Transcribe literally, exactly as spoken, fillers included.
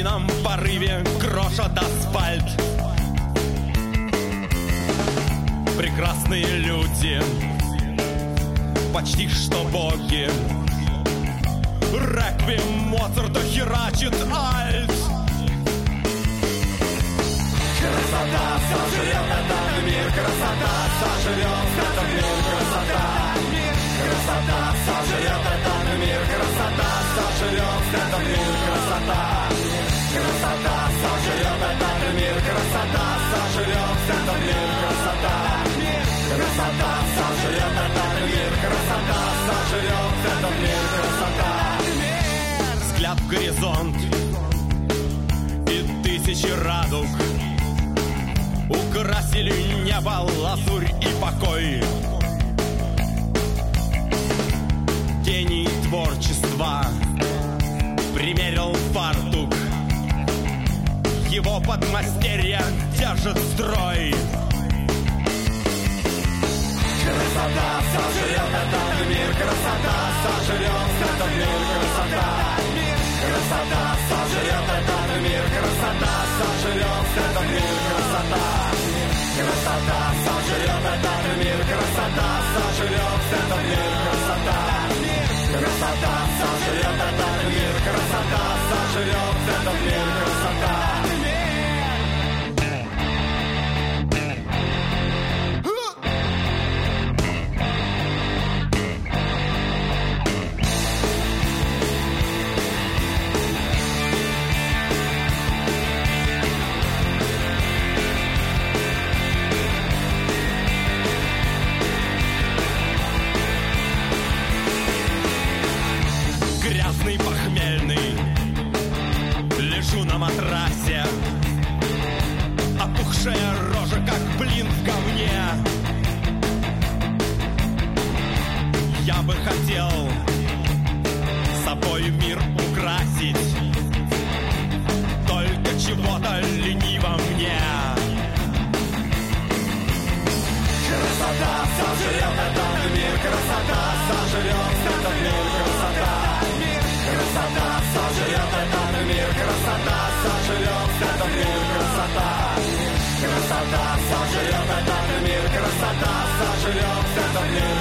буйном порыве крошат асфальт. Прекрасные люди, почти что боги. Реквием Моцарта херачит альт. Красота сожрет этот мир, красота сожрет этот мир, красота. Красота сожрет этот мир, красота сожрет этот мир, красота. Красота сожрет этот мир, красота сожрет этот мир, красота. Красота сожрет этот мир, красота сожрет этот мир, красота. Взгляд в горизонт и тысячи радуг украсили небо, лазурь и покой. Гений творчества примерил фартук, его подмастерья держит строй. Красота сожрет этот мир, красота сожрет этот мир, красота. Красота сожрет этот мир, красота сожрет этот мир, красота. Красота сожрет этот мир, красота сожрет этот мир, красота. Красота сожрет этот мир, красота сожрет этот мир, красота. Грязный, похмельный, лежу на матрасе, опухшая рожа, как блин в говне. Я бы хотел собой мир украсить, только чего-то лениво мне. Красота сожрет этот мир, красота сожрет этот мир, красота. Красота сожрет этот мир, красота сожрет этот мир, красота. Красота сожрет этот мир, красота сожрет этот мир,